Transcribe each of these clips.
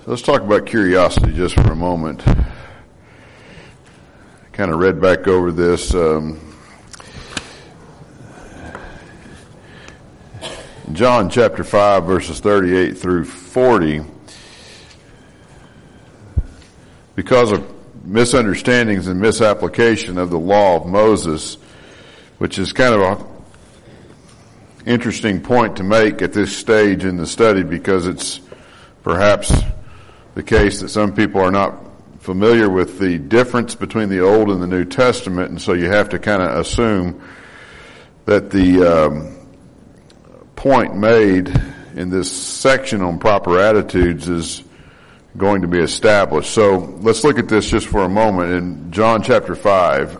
Let's talk about curiosity just for a moment. Kind of read back over this. John chapter 5 verses 38 through 40. Because of misunderstandings and misapplication of the law of Moses, which is kind of an interesting point to make at this stage in the study, because it's perhaps the case that some people are not familiar with the difference between the Old and the New Testament, and so you have to kind of assume that the point made in this section on proper attitudes is going to be established. So let's look at this just for a moment in John chapter 5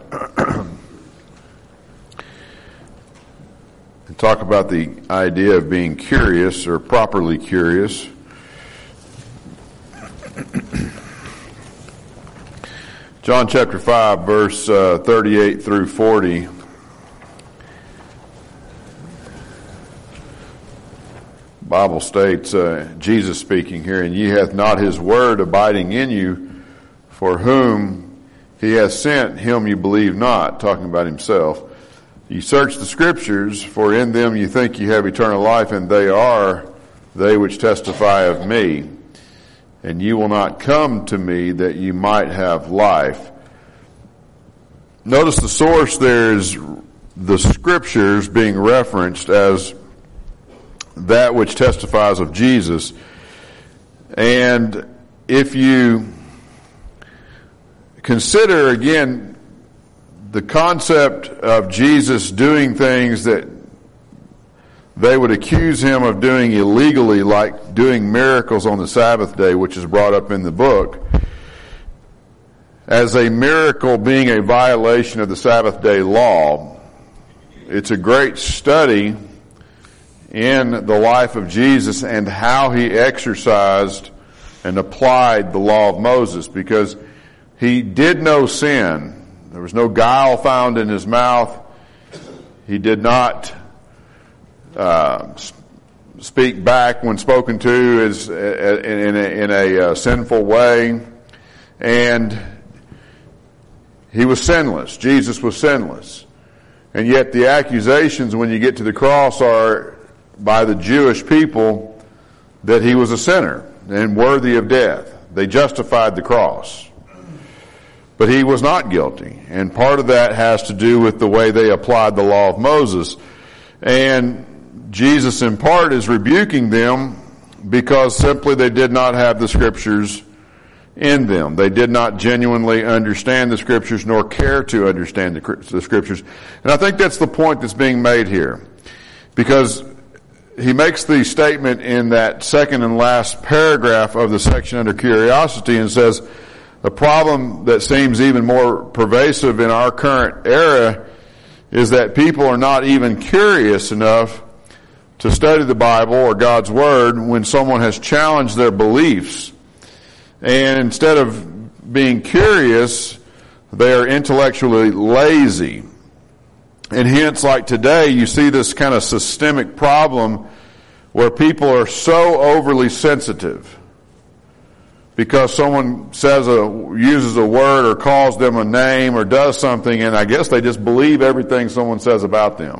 and talk about the idea of being curious or properly curious. John chapter 5 verse 38 through 40. Bible states, Jesus speaking here, "And ye hath not his word abiding in you, for whom he hath sent, him you believe not," talking about himself. "Ye search the scriptures, for in them you think you have eternal life, and they are they which testify of me. And ye will not come to me that ye might have life." Notice the source there is the scriptures being referenced as that which testifies of Jesus. And if you consider again the concept of Jesus doing things that they would accuse him of doing illegally, like doing miracles on the Sabbath day, which is brought up in the book, as a miracle being a violation of the Sabbath day law, it's a great study in the life of Jesus and how he exercised and applied the law of Moses, because he did no sin. There was no guile found in his mouth. He did not speak back when spoken to as in a sinful way, and he was sinless. Jesus was sinless. And yet the accusations when you get to the cross are by the Jewish people that he was a sinner and worthy of death. They justified the cross. But he was not guilty. And part of that has to do with the way they applied the law of Moses. And Jesus in part is rebuking them because simply they did not have the scriptures in them. They did not genuinely understand the scriptures nor care to understand the scriptures. And I think that's the point that's being made here. Because he makes the statement in that second and last paragraph of the section under curiosity and says, the problem that seems even more pervasive in our current era is that people are not even curious enough to study the Bible or God's Word when someone has challenged their beliefs. And instead of being curious, they are intellectually lazy. And hence, like today, you see this kind of systemic problem where people are so overly sensitive because someone uses a word or calls them a name or does something, and I guess they just believe everything someone says about them.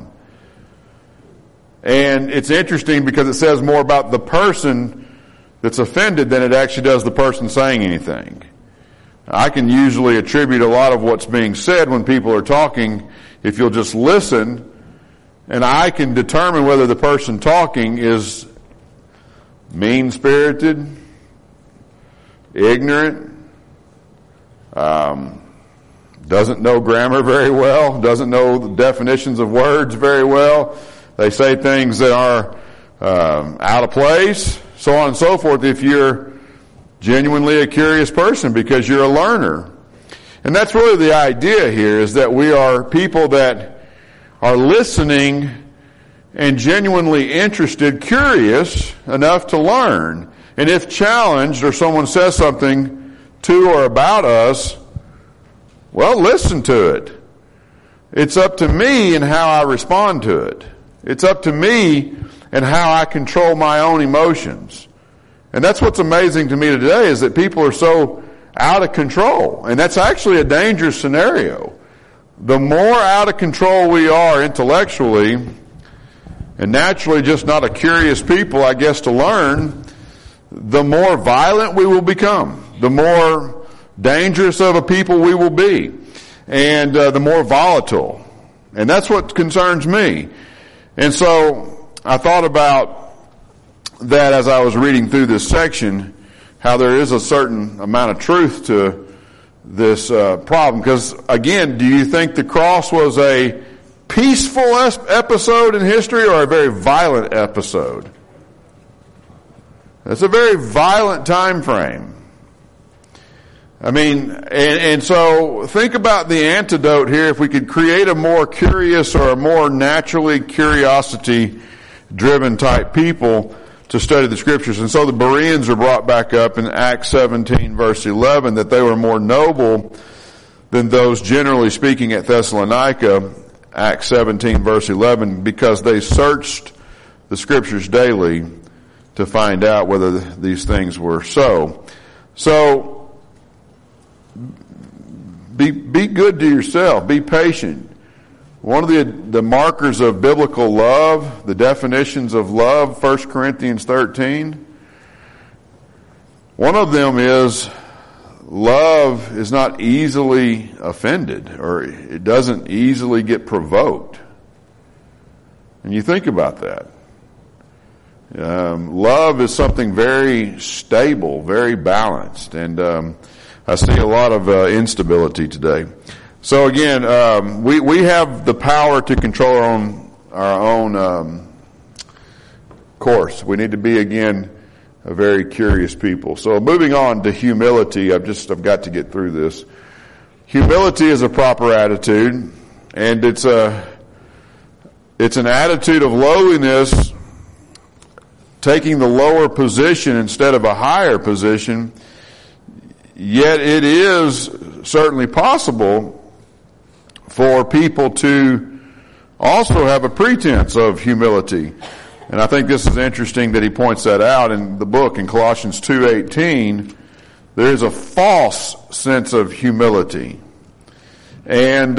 And it's interesting because it says more about the person that's offended than it actually does the person saying anything. I can usually attribute a lot of what's being said when people are talking if you'll just listen, and I can determine whether the person talking is mean-spirited, ignorant, doesn't know grammar very well, doesn't know the definitions of words very well. They say things that are out of place, so on and so forth, if you're genuinely a curious person because you're a learner. And that's really the idea here, is that we are people that are listening and genuinely interested, curious enough to learn. And if challenged or someone says something to or about us, well, listen to it. It's up to me and how I respond to it. It's up to me and how I control my own emotions. And that's what's amazing to me today, is that people are so out of control. And that's actually a dangerous scenario. The more out of control we are intellectually, and naturally just not a curious people, I guess, to learn, the more violent we will become. The more dangerous of a people we will be. And the more volatile. And that's what concerns me. And so I thought about that as I was reading through this section, how there is a certain amount of truth to this problem. Because, again, do you think the cross was a peaceful episode in history or a very violent episode? It's a very violent time frame. I mean, and so think about the antidote here. If we could create a more curious or a more naturally curiosity-driven type people to study the Scriptures. And so the Bereans are brought back up in Acts 17 verse 11, that they were more noble than those generally speaking at Thessalonica, Acts 17 verse 11, because they searched the Scriptures daily to find out whether these things were so. So, be good to yourself. Be patient. One of the markers of biblical love, the definitions of love, 1 Corinthians 13, one of them is love is not easily offended, or it doesn't easily get provoked. And you think about that. Love is something very stable, very balanced, and I see a lot of instability today. So again, we have the power to control our own course. We need to be, again, a very curious people. So moving on to humility, I've got to get through this. Humility is a proper attitude, and it's an attitude of lowliness, taking the lower position instead of a higher position. Yet it is certainly possible for people to also have a pretense of humility. And I think this is interesting that he points that out in the book in Colossians 2:18. There is a false sense of humility. And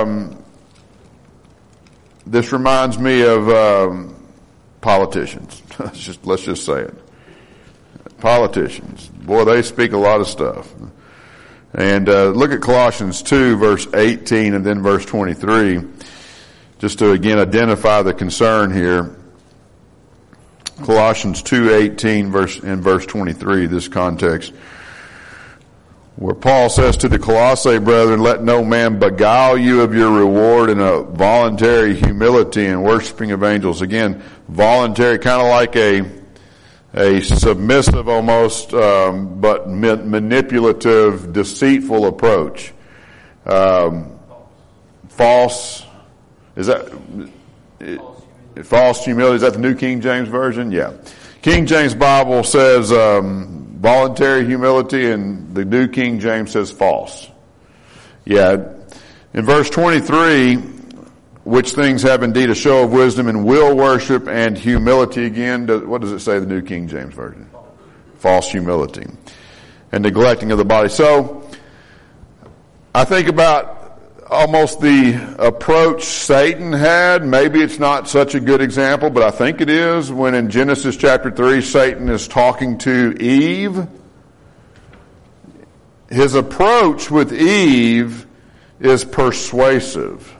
this reminds me of politicians. Let's just say it. Politicians. Boy, they speak a lot of stuff. And look at Colossians 2, verse 18 and then verse 23, just to again identify the concern here. Colossians 2:18 and verse 23, this context, where Paul says to the Colossae brethren, let no man beguile you of your reward in a voluntary humility and worshiping of angels. Again, voluntary, kind of like a submissive almost, but manipulative, deceitful approach. False, is that, false humility, is that the New King James Version? Yeah. King James Bible says, voluntary humility, and the New King James says false. Yeah. In verse 23, which things have indeed a show of wisdom and will worship and humility. Again, what does it say, the New King James Version? False humility. And neglecting of the body. So, I think about almost the approach Satan had. Maybe it's not such a good example, but I think it is, when in Genesis chapter 3, Satan is talking to Eve. His approach with Eve is persuasive.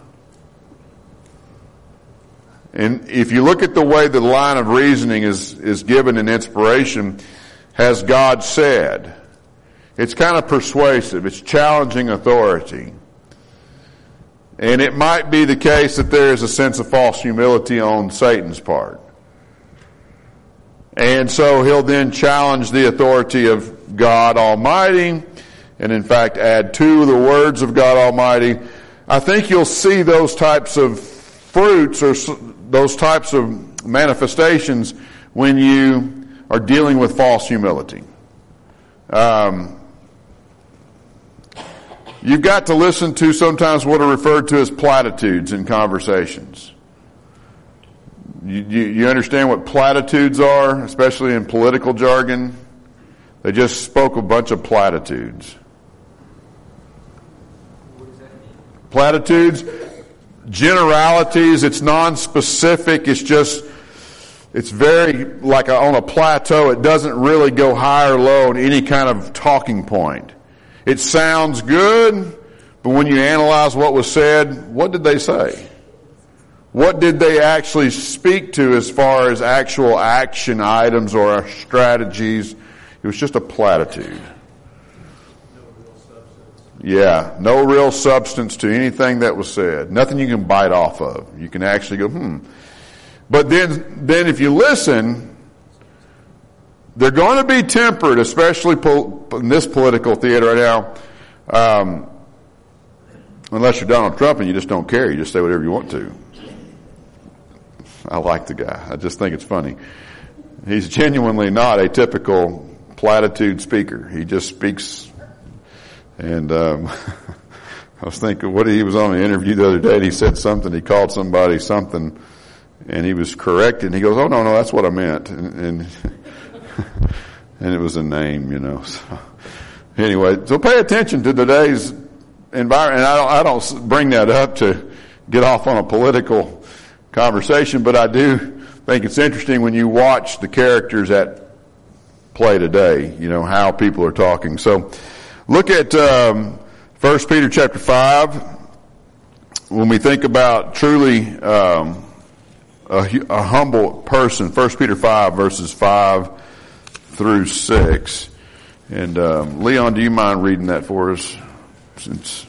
And if you look at the way the line of reasoning is given in inspiration, has God said? It's kind of persuasive. It's challenging authority. And it might be the case that there is a sense of false humility on Satan's part. And so he'll then challenge the authority of God Almighty, and in fact add to the words of God Almighty. I think you'll see those types of fruits or those types of manifestations when you are dealing with false humility. You've got to listen to sometimes what are referred to as platitudes in conversations. You understand what platitudes are, especially in political jargon? They just spoke a bunch of platitudes. What does that mean? Platitudes, generalities, it's non-specific, it's very like on a plateau. It doesn't really go high or low in any kind of talking point. It sounds good, but when you analyze what was said, what did they say? What did they actually speak to as far as actual action items or strategies? It was just a platitude. No real substance. Yeah, no real substance to anything that was said. Nothing you can bite off of. You can actually go, But then if you listen, they're going to be tempered, especially in this political theater right now. Unless you're Donald Trump and you just don't care. You just say whatever you want to. I like the guy. I just think it's funny. He's genuinely not a typical platitude speaker. He just speaks. And I was thinking, he was on an interview the other day and he said something. He called somebody something and he was corrected. And he goes, "Oh, no, that's what I meant." And it was a name, So anyway, so pay attention to today's environment. And I don't bring that up to get off on a political conversation, but I do think it's interesting when you watch the characters at play today, how people are talking. So look at 1 Peter chapter 5. When we think about truly a humble person, 1 Peter 5 verses 5 through 6. And Leon, do you mind reading that for us? Since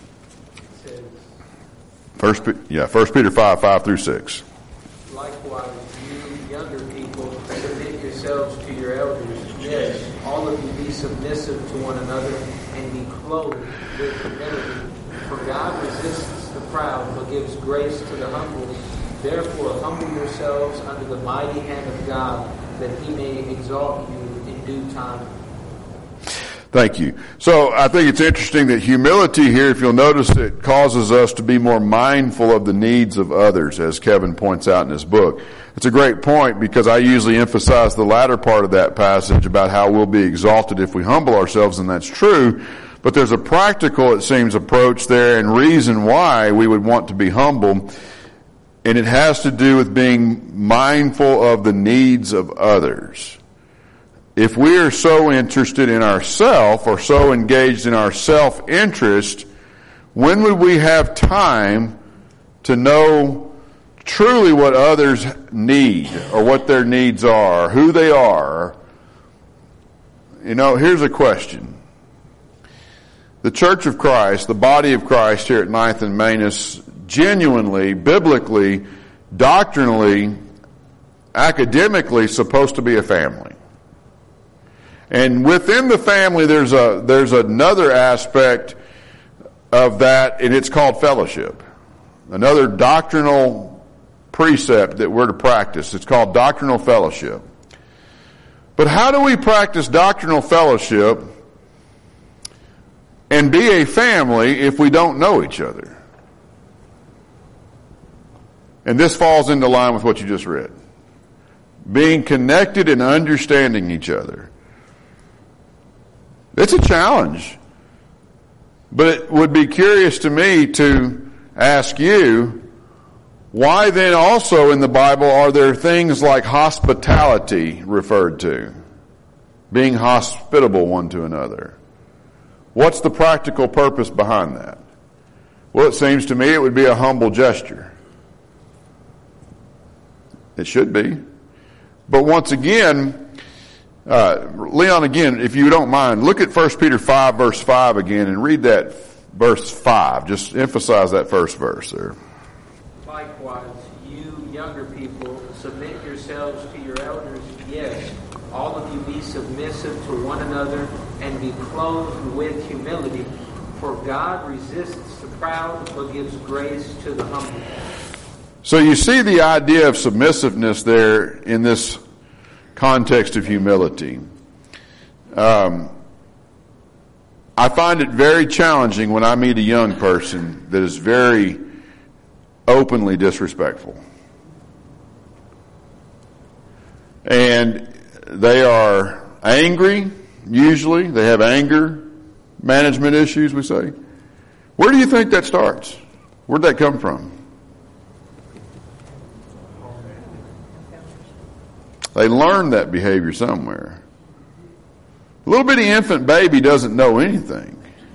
1 Peter 5 through 6. Likewise, you younger people, submit yourselves to your elders. Yes, all of you be submissive to one another and be clothed with humility. For God resists the proud, but gives grace to the humble. Therefore, humble yourselves under the mighty hand of God, that he may exalt you in due time. Thank you. So I think it's interesting that humility here, if you'll notice, it causes us to be more mindful of the needs of others, as Kevin points out in his book. It's a great point because I usually emphasize the latter part of that passage about how we'll be exalted if we humble ourselves, and that's true. But there's a practical, it seems, approach there and reason why we would want to be humble. And it has to do with being mindful of the needs of others. If we are so interested in ourself or so engaged in our self-interest, when would we have time to know truly what others need or what their needs are, who they are? Here's a question. The Church of Christ, the body of Christ here at 9th and Main is genuinely, biblically, doctrinally, academically supposed to be a family. And within the family, there's another aspect of that, and it's called fellowship. Another doctrinal precept that we're to practice. It's called doctrinal fellowship. But how do we practice doctrinal fellowship and be a family if we don't know each other? And this falls into line with what you just read. Being connected and understanding each other. It's a challenge. But it would be curious to me to ask you, why then also in the Bible are there things like hospitality referred to? Being hospitable one to another. What's the practical purpose behind that? Well, it seems to me it would be a humble gesture. It should be. But once again, Leon, again, if you don't mind, look at 1 Peter 5, verse 5 again, and read that verse 5. Just emphasize that first verse there. Likewise, you younger people, submit yourselves to your elders. Yes, all of you be submissive to one another and be clothed with humility. For God resists the proud, but gives grace to the humble. So you see the idea of submissiveness there in this context of humility. I find it very challenging when I meet a young person that is very openly disrespectful. And they are angry, usually. They have anger management issues, we say. Where do you think that starts? Where'd that come from? They learned that behavior somewhere. A little bitty infant baby doesn't know anything.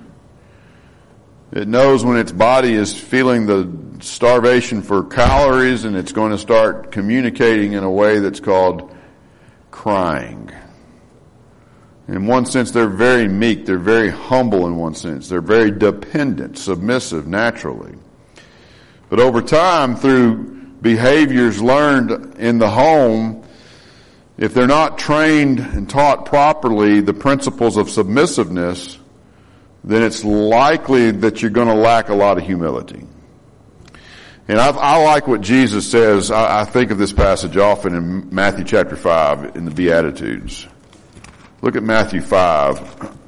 It knows when its body is feeling the starvation for calories, and it's going to start communicating in a way that's called crying. In one sense, they're very meek. They're very humble in one sense. They're very dependent, submissive, naturally. But over time, through behaviors learned in the home, if they're not trained and taught properly the principles of submissiveness, then it's likely that you're going to lack a lot of humility. And I like what Jesus says. I think of this passage often in Matthew chapter 5 in the Beatitudes. Look at Matthew 5.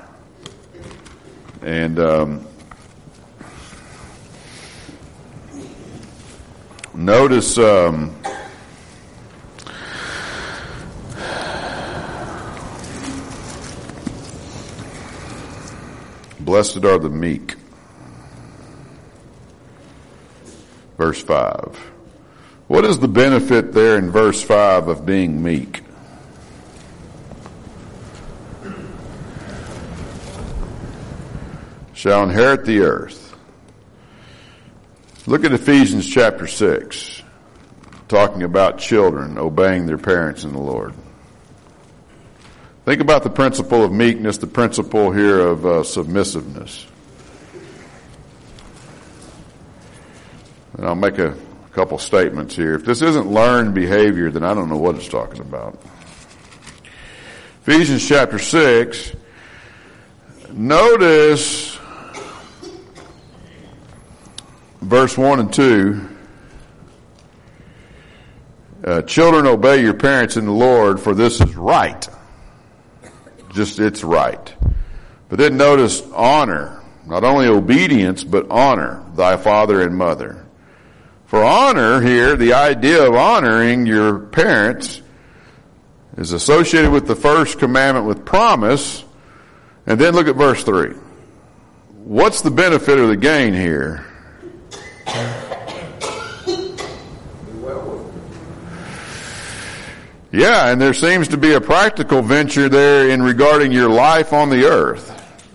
And notice blessed are the meek. Verse 5. What is the benefit there in verse 5 of being meek? Shall inherit the earth. Look at Ephesians chapter 6, talking about children obeying their parents in the Lord. Think about the principle of meekness, the principle here of submissiveness. And I'll make a couple statements here. If this isn't learned behavior, then I don't know what it's talking about. Ephesians chapter 6, notice verse 1 and 2. Children, obey your parents in the Lord, for this is right. Just, it's right. But then notice honor. Not only obedience, but honor thy father and mother. For honor here, the idea of honoring your parents is associated with the first commandment with promise. And then look at verse 3. What's the benefit or the gain here? Yeah, and there seems to be a practical venture there in regarding your life on the earth.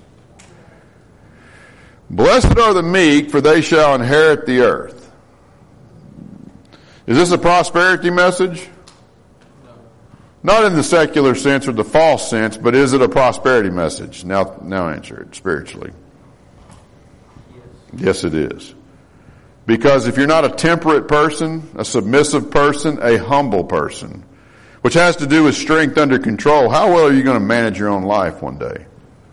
Blessed are the meek, for they shall inherit the earth. Is this a prosperity message? No. Not in the secular sense or the false sense, but is it a prosperity message? Now answer it spiritually. Yes, it is. Because if you're not a temperate person, a submissive person, a humble person, which has to do with strength under control, how well are you going to manage your own life one day?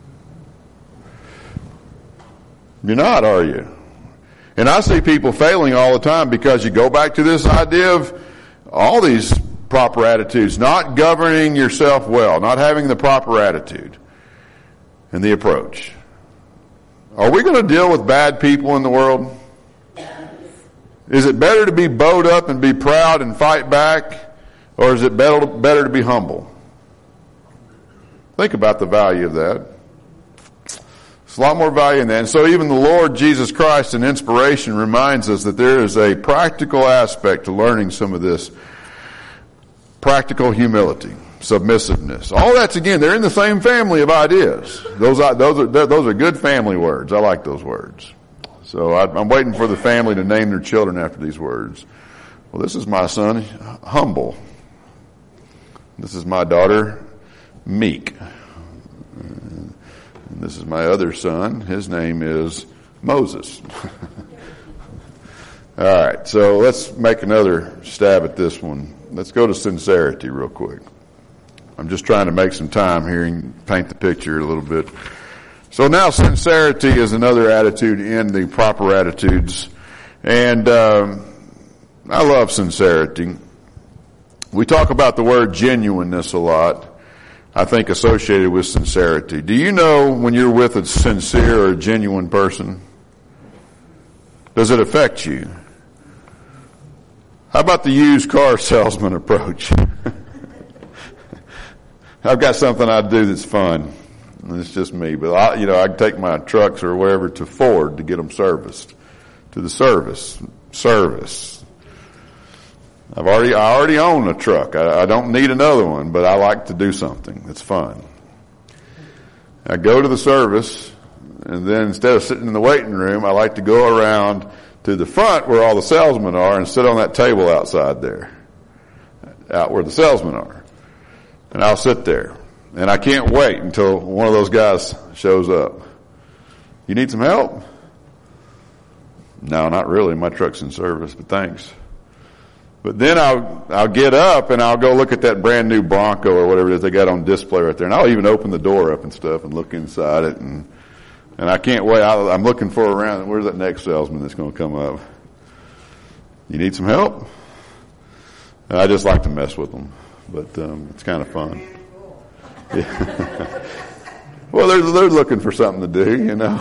You're not, are you? And I see people failing all the time because you go back to this idea of all these proper attitudes, not governing yourself well, not having the proper attitude and the approach. Are we going to deal with bad people in the world? Is it better to be bowed up and be proud and fight back, or is it better to be humble? Think about the value of that. It's a lot more value in that. And so even the Lord Jesus Christ in inspiration reminds us that there is a practical aspect to learning some of this. Practical humility, submissiveness. All that's, again, they're in the same family of ideas. Those are good family words. I like those words. So I'm waiting for the family to name their children after these words. Well, this is my son, humble. This is my daughter, meek. And this is my other son. His name is Moses. All right, so let's make another stab at this one. Let's go to sincerity real quick. I'm just trying to make some time here and paint the picture a little bit. So now sincerity is another attitude in the proper attitudes. And I love sincerity. We talk about the word genuineness a lot, I think associated with sincerity. Do you know when you're with a sincere or a genuine person? Does it affect you? How about the used car salesman approach? I've got something I do that's fun. It's just me, but I can take my trucks or wherever to Ford to get them serviced. To the service. I already own a truck. I don't need another one, but I like to do something that's fun. I go to the service, and then instead of sitting in the waiting room, I like to go around to the front where all the salesmen are and sit on that table outside there, out where the salesmen are. And I'll sit there. And I can't wait until one of those guys shows up. You need some help? No, not really. My truck's in service, but thanks. But then I'll get up and I'll go look at that brand new Bronco or whatever it is they got on display right there. And I'll even open the door up and stuff and look inside it. And I can't wait. I'm looking for around. Where's that next salesman that's going to come up? You need some help? And I just like to mess with them. But it's kind of fun. Yeah. Well, they're looking for something to do, you know.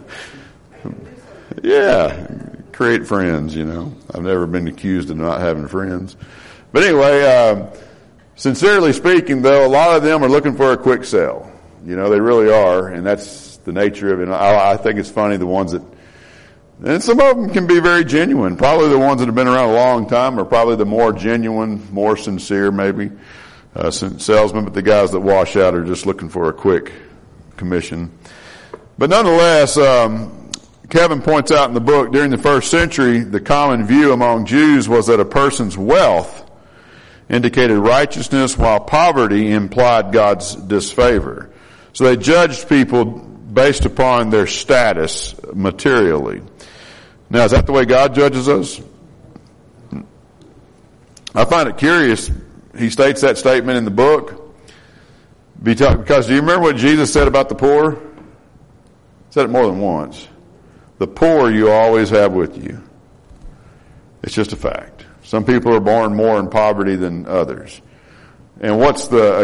Yeah, create friends, you know. I've never been accused of not having friends. But anyway, sincerely speaking, though, a lot of them are looking for a quick sale. You know, they really are, and that's the nature of it. I think it's funny, the ones that, and some of them can be very genuine. Probably the ones that have been around a long time are probably the more genuine, more sincere, maybe, salesmen. But the guys that wash out are just looking for a quick commission. But nonetheless, Kevin points out in the book, during the first century, the common view among Jews was that a person's wealth indicated righteousness, while poverty implied God's disfavor. So they judged people based upon their status materially. Now, is that the way God judges us? I find it curious. He states that statement in the book because do you remember what Jesus said about the poor? He said it more than once. The poor you always have with you. It's just a fact. Some people are born more in poverty than others. And what's the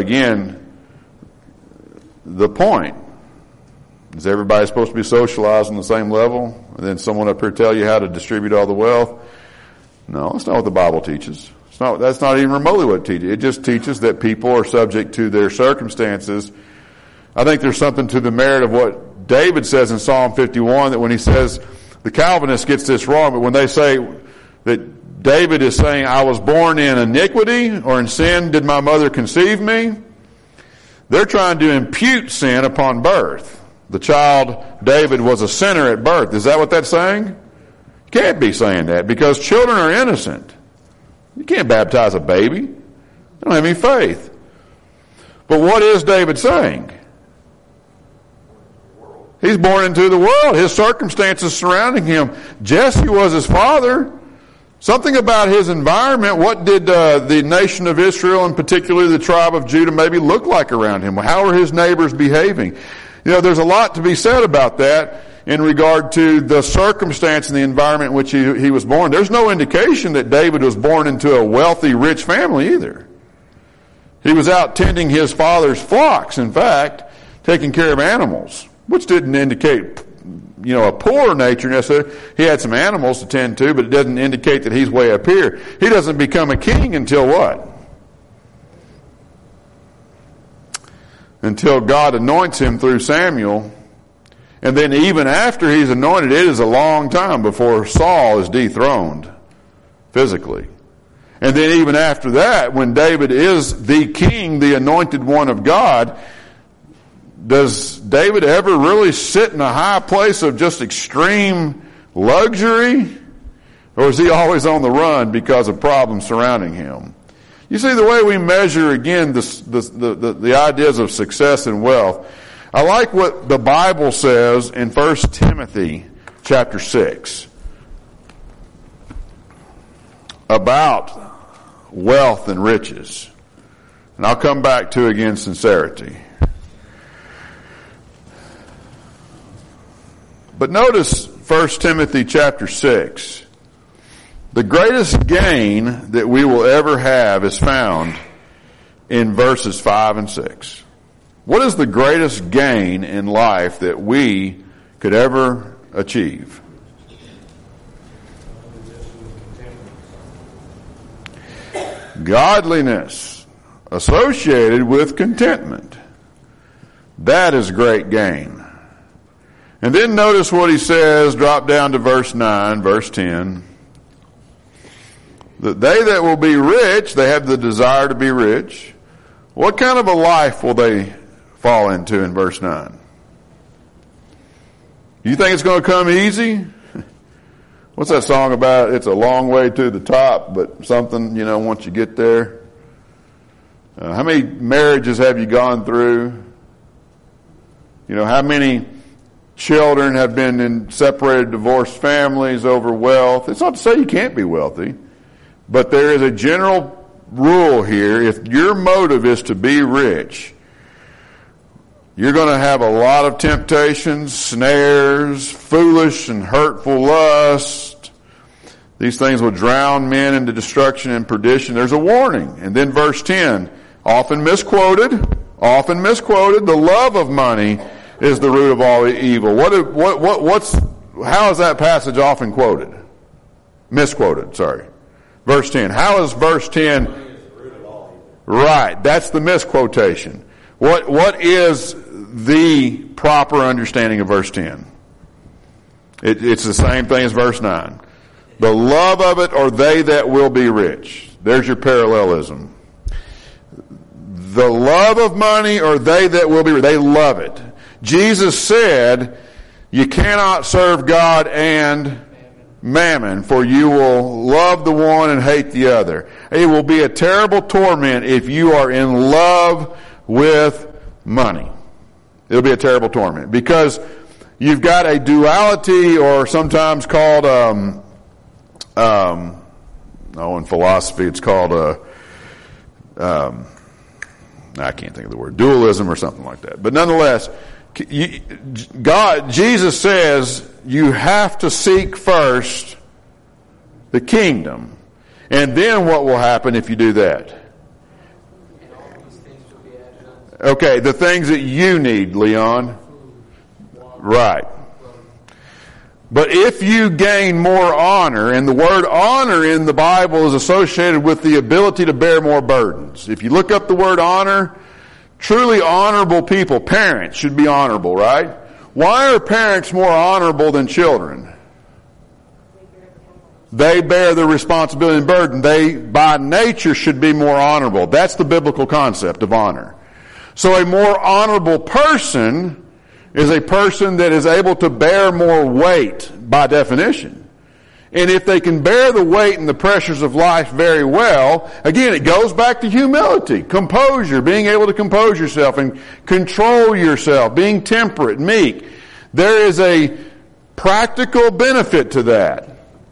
point? Is everybody supposed to be socialized on the same level? And then someone up here tell you how to distribute all the wealth? No, that's not what the Bible teaches. That's not even remotely what it teaches. It just teaches that people are subject to their circumstances. I think there's something to the merit of what David says in Psalm 51, that when he says, the Calvinist gets this wrong, but when they say that David is saying, I was born in iniquity, or in sin did my mother conceive me, they're trying to impute sin upon birth. The child David was a sinner at birth. Is that what that's saying? Can't be saying that, because children are innocent. You can't baptize a baby. They don't have any faith. But what is David saying? He's born into the world. His circumstances surrounding him. Jesse was his father. Something about his environment. What did the nation of Israel, and particularly the tribe of Judah, maybe look like around him? How are his neighbors behaving? You know, there's a lot to be said about that in regard to the circumstance and the environment in which he was born. There's no indication that David was born into a wealthy, rich family either. He was out tending his father's flocks, in fact, taking care of animals, which didn't indicate, you know, a poor nature necessarily. He had some animals to tend to, but it doesn't indicate that he's way up here. He doesn't become a king until what? Until God anoints him through Samuel. And then even after he's anointed, it is a long time before Saul is dethroned physically. And then even after that, when David is the king, the anointed one of God, does David ever really sit in a high place of just extreme luxury? Or is he always on the run because of problems surrounding him? You see, the way we measure, again, the ideas of success and wealth, I like what the Bible says in 1 Timothy chapter 6 about wealth and riches. And I'll come back to, again, sincerity. But notice 1 Timothy chapter 6. The greatest gain that we will ever have is found in verses 5 and 6. What is the greatest gain in life that we could ever achieve? Godliness. associated with contentment. That is great gain. And then notice what he says, drop down to verse 9, verse 10. That they that will be rich, they have the desire to be rich. What kind of a life will they fall into in verse 9? You think it's going to come easy? What's that song about? It's a long way to the top, but something, once you get there. How many marriages have you gone through? How many children have been in separated, divorced families over wealth? It's not to say you can't be wealthy, but there is a general rule here. If your motive is to be rich, you're going to have a lot of temptations, snares, foolish and hurtful lust. These things will drown men into destruction and perdition. There's a warning. And then verse 10, often misquoted, the love of money is the root of all evil. How is that passage often quoted? Misquoted, sorry. Verse 10. How is verse 10? Right, that's the misquotation. What is the proper understanding of verse 10? It's the same thing as verse 9. The love of it or they that will be rich. There's your parallelism. The love of money or they that will be rich. They love it. Jesus said, you cannot serve God and mammon, for you will love the one and hate the other. It will be a terrible torment if you are in love with money. It'll be a terrible torment because you've got a duality, or sometimes called, in philosophy it's called I can't think of the word, dualism or something like that. But nonetheless, Jesus says you have to seek first the kingdom. And then what will happen if you do that? Okay, the things that you need, Leon. Right. But if you gain more honor, and the word honor in the Bible is associated with the ability to bear more burdens. If you look up the word honor, truly honorable people, parents should be honorable, right? Why are parents more honorable than children? They bear the responsibility and burden. They, by nature, should be more honorable. That's the biblical concept of honor. So a more honorable person is a person that is able to bear more weight by definition. And if they can bear the weight and the pressures of life very well, again, it goes back to humility, composure, being able to compose yourself and control yourself, being temperate, meek. There is a practical benefit to that.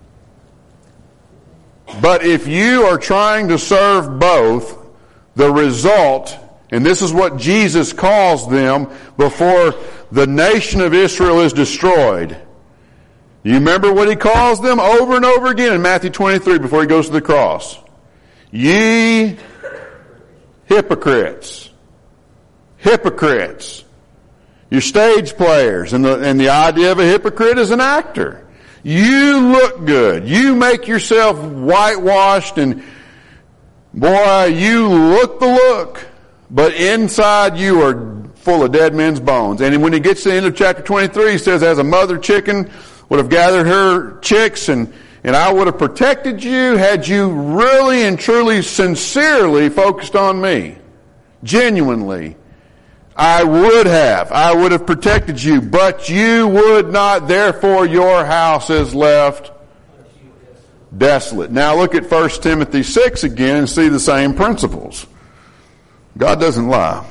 But if you are trying to serve both, the result, and this is what Jesus calls them before the nation of Israel is destroyed. You remember what he calls them over and over again in Matthew 23 before he goes to the cross? Ye hypocrites. Hypocrites. You're stage players. And the idea of a hypocrite is an actor. You look good. You make yourself whitewashed and boy, you look the look. But inside you are full of dead men's bones. And when he gets to the end of chapter 23, he says, as a mother chicken would have gathered her chicks and I would have protected you had you really and truly sincerely focused on me. Genuinely. I would have protected you, but you would not, therefore your house is left desolate. Now look at 1 Timothy 6 again and see the same principles. God doesn't lie.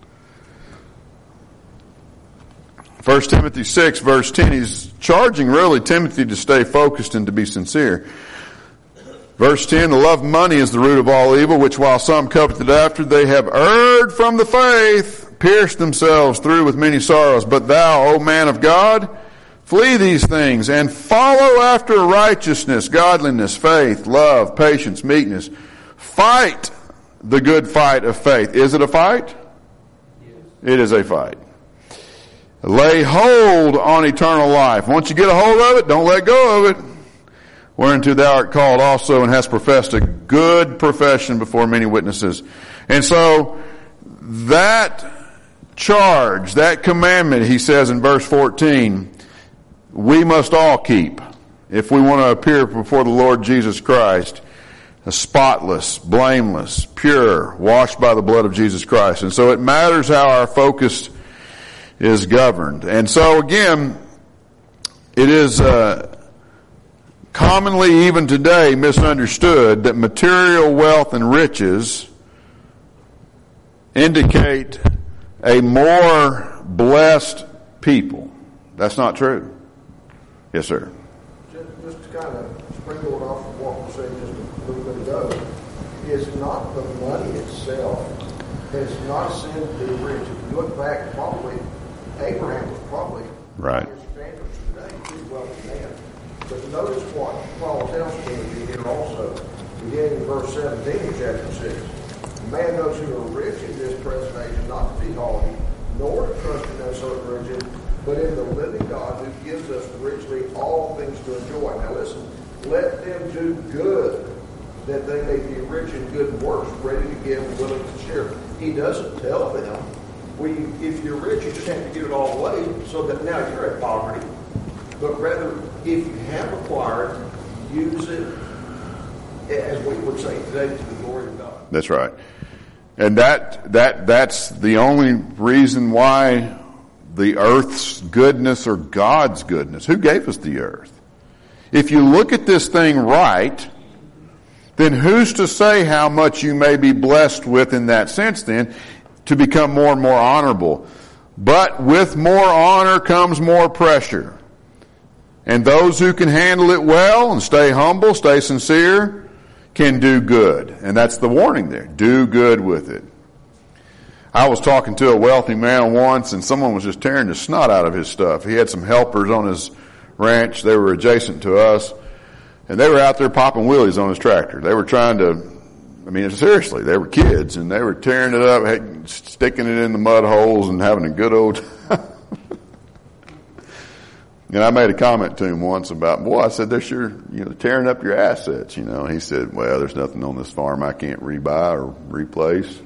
1 Timothy 6 verse 10, he's charging really Timothy to stay focused and to be sincere. Verse 10, the love of money is the root of all evil, which while some coveted after, they have erred from the faith, pierced themselves through with many sorrows. But thou, O man of God, flee these things and follow after righteousness, godliness, faith, love, patience, meekness. Fight the good fight of faith. Is it a fight? Yes. It is a fight. Lay hold on eternal life. Once you get a hold of it, don't let go of it. Whereunto thou art called also and hast professed a good profession before many witnesses. And so that charge, that commandment, he says in verse 14, we must all keep if we want to appear before the Lord Jesus Christ, spotless, blameless, pure, washed by the blood of Jesus Christ. And so it matters how our focus is governed. And so again, it is commonly even today misunderstood that material wealth and riches indicate a more blessed people. That's not true. Yes, sir. Just to kind of sprinkle it off of what we said just a little bit ago, it's not the money itself. It's not a sin to be rich. If you look back, probably Abraham was probably right. His standards today, pretty wealthy man. But notice what Paul tells Timothy here also, beginning in verse 17 of chapter 6. Man those who are rich in this present age not to be haughty, nor to trust in uncertain riches, but in the living God who gives us richly all things to enjoy. Now listen, let them do good, that they may be rich in good works, ready to give and willing to share. He doesn't tell them, if you're rich, you just have to give it all away so that now you're at poverty. But rather, if you have acquired, use it, as we would say today, to the glory of God. That's right. And that's the only reason why the earth's goodness or God's goodness. Who gave us the earth? If you look at this thing right, then who's to say how much you may be blessed with in that sense then to become more and more honorable? But with more honor comes more pressure. And those who can handle it well and stay humble, stay sincere, can do good. And that's the warning there. Do good with it. I was talking to a wealthy man once, and someone was just tearing the snot out of his stuff. He had some helpers on his ranch. They were adjacent to us, and they were out there popping wheelies on his tractor. They were trying to, seriously, they were kids, and they were tearing it up, sticking it in the mud holes and having a good old time. And I made a comment to him once about, boy, I said, they're sure, tearing up your assets, And he said, well, there's nothing on this farm I can't rebuy or replace.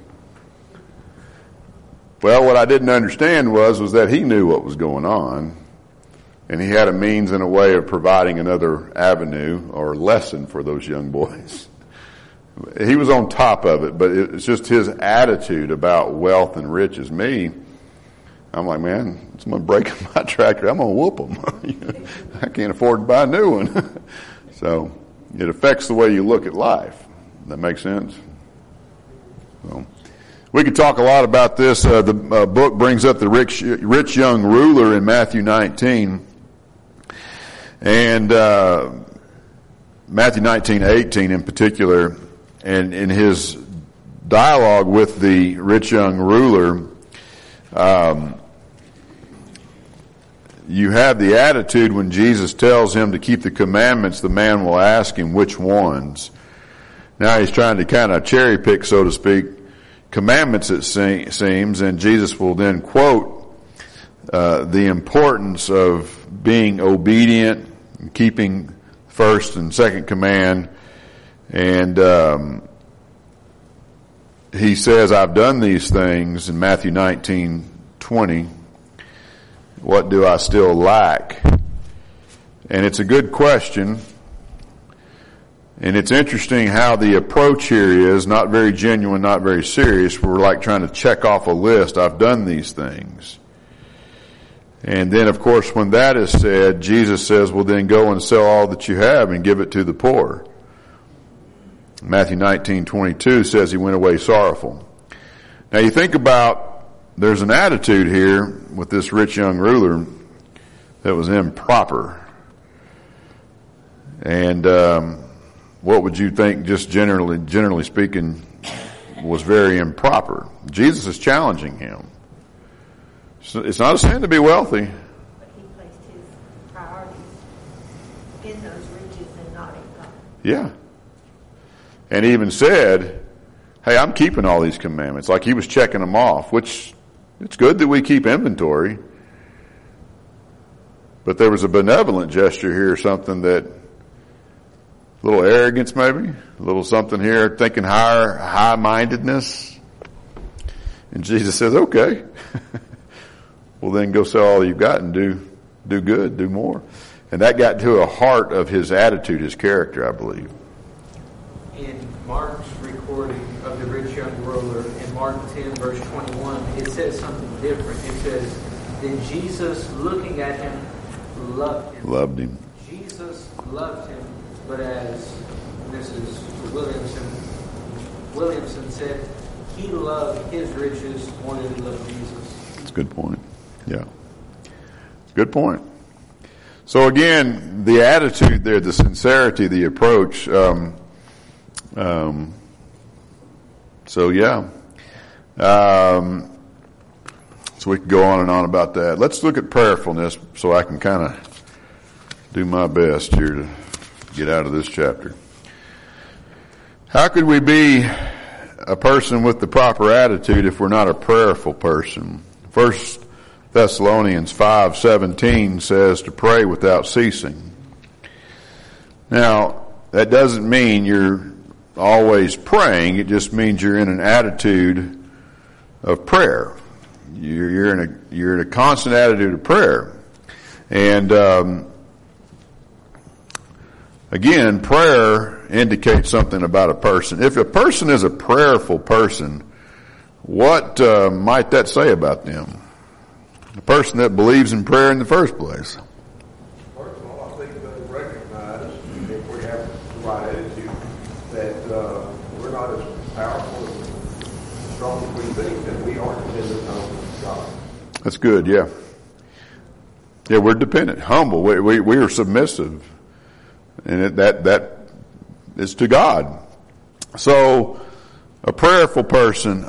Well, what I didn't understand was that he knew what was going on, and he had a means and a way of providing another avenue or lesson for those young boys. He was on top of it, but it's just his attitude about wealth and riches. Me, I'm like, man, someone breaking my tractor, I'm going to whoop them. I can't afford to buy a new one. So it affects the way you look at life. That makes sense? So we could talk a lot about this. The book brings up the rich young ruler in Matthew 19. And Matthew 19:18 in particular. And in his dialogue with the rich young ruler, you have the attitude when Jesus tells him to keep the commandments, the man will ask him which ones. Now he's trying to kind of cherry pick, so to speak, commandments, it seems, and Jesus will then quote the importance of being obedient, and keeping first and second command. And he says, I've done these things in Matthew 19:20. What do I still lack? And it's a good question. And it's interesting how the approach here is not very genuine, not very serious. We're like trying to check off a list. I've done these things. And then, of course, when that is said, Jesus says, well, then go and sell all that you have and give it to the poor. Matthew 19:22 says he went away sorrowful. Now you think about, there's an attitude here with this rich young ruler that was improper. And what would you think, just generally speaking, was very improper? Jesus is challenging him. So it's not a sin to be wealthy. But he placed his priorities in those riches and not in God. Yeah. And even said, hey, I'm keeping all these commandments. Like he was checking them off, which it's good that we keep inventory. But there was a benevolent gesture here, something that, a little arrogance maybe, a little something here, thinking high-mindedness. And Jesus says, okay. Well, then go sell all you've got and do good, do more. And that got to a heart of his attitude, his character, I believe. In Mark's recording of the rich young ruler, in Mark 10, verse 21, it says something different. It says, then Jesus, looking at him, loved him. Loved him. Jesus loved him, but as Mrs. Williamson said, he loved his riches more than he loved Jesus. That's a good point. Yeah. Good point. So again, the attitude there, the sincerity, the approach. So yeah. So we could go on and on about that. Let's look at prayerfulness so I can kind of do my best here to get out of this chapter. How could we be a person with the proper attitude if we're not a prayerful person? 1 Thessalonians 5:17 says to pray without ceasing. Now, that doesn't mean you're always praying. It just means you're in an attitude of prayer. You're in a constant attitude of prayer. And again, prayer indicates something about a person. If a person is a prayerful person, what might that say about them? The person that believes in prayer in the first place. First of all, I think they recognize, if we have the right attitude, that we're not as powerful and strong as we think, that we are dependent on God. That's good, yeah. Yeah, we're dependent, humble. We are submissive. And that is to God. So, a prayerful person,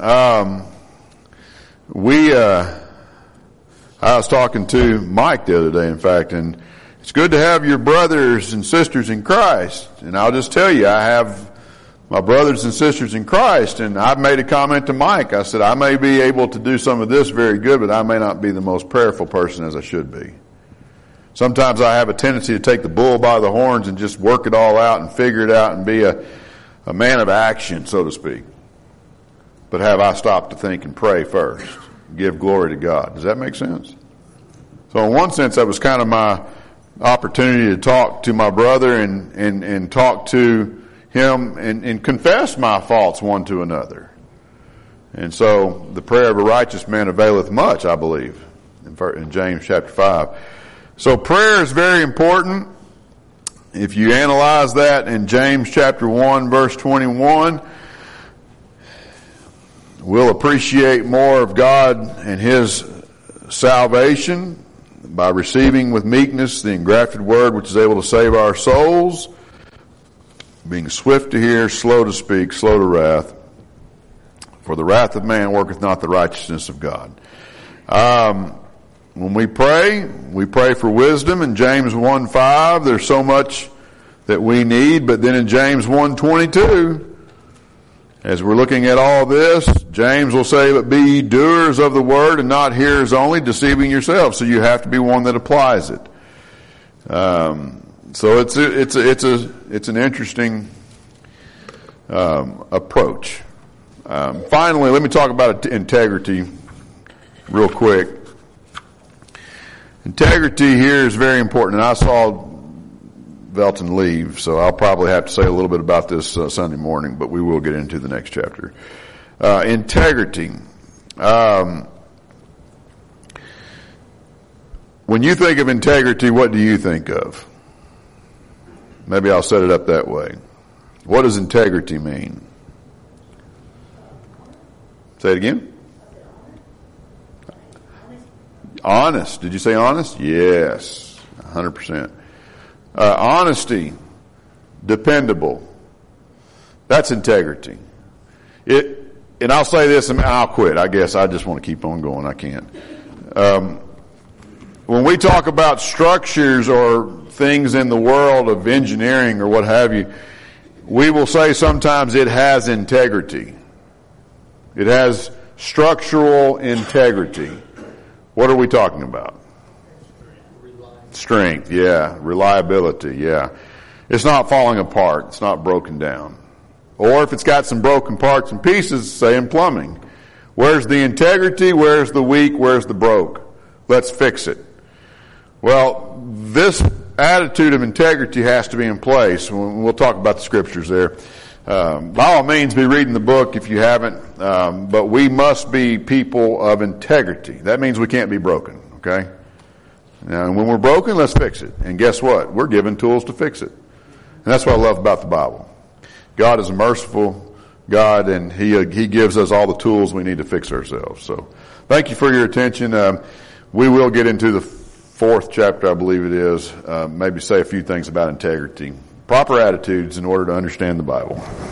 I was talking to Mike the other day, in fact, and it's good to have your brothers and sisters in Christ. And I'll just tell you, I have my brothers and sisters in Christ, and I've made a comment to Mike. I said, I may be able to do some of this very good, but I may not be the most prayerful person as I should be. Sometimes I have a tendency to take the bull by the horns and just work it all out and figure it out and be a man of action, so to speak. But have I stopped to think and pray first? Give glory to God. Does that make sense? So in one sense, that was kind of my opportunity to talk to my brother and talk to him and confess my faults one to another. And so the prayer of a righteous man availeth much, I believe, in James chapter 5. So prayer is very important. If you analyze that in James chapter 1 verse 21, we'll appreciate more of God and His salvation by receiving with meekness the engrafted word which is able to save our souls, being swift to hear, slow to speak, slow to wrath. For the wrath of man worketh not the righteousness of God. When we pray for wisdom. In James 1:5, there's so much that we need. But then in James 1:22, as we're looking at all this, James will say, but be ye doers of the word and not hearers only, deceiving yourselves. So you have to be one that applies it. So it's an interesting approach. Finally, let me talk about integrity real quick. Integrity here is very important, and I saw Velton leave, so I'll probably have to say a little bit about this Sunday morning, but we will get into the next chapter. Integrity. When you think of integrity, what do you think of? Maybe I'll set it up that way. What does integrity mean? Say it again. Honest. Did you say honest? Yes. 100%. Honesty. Dependable. That's integrity. And I'll say this and I'll quit. I guess I just want to keep on going. I can't. When we talk about structures or things in the world of engineering or what have you, we will say sometimes it has integrity. It has structural integrity. What are we talking about? Strength, yeah. Reliability, yeah. It's not falling apart. It's not broken down. Or if it's got some broken parts and pieces, say in plumbing, Where's the integrity? Where's the weak? Where's the broke? Let's fix it. Well, this attitude of integrity has to be in place. We'll talk about the scriptures there. By all means, be reading the book if you haven't. But we must be people of integrity. That means we can't be broken, okay? Now, when we're broken, let's fix it. And guess what? We're given tools to fix it. And that's what I love about the Bible. God is a merciful God, and He gives us all the tools we need to fix ourselves. So, thank you for your attention. We will get into the 4th chapter, I believe it is. Maybe say a few things about integrity. Proper attitudes in order to understand the Bible.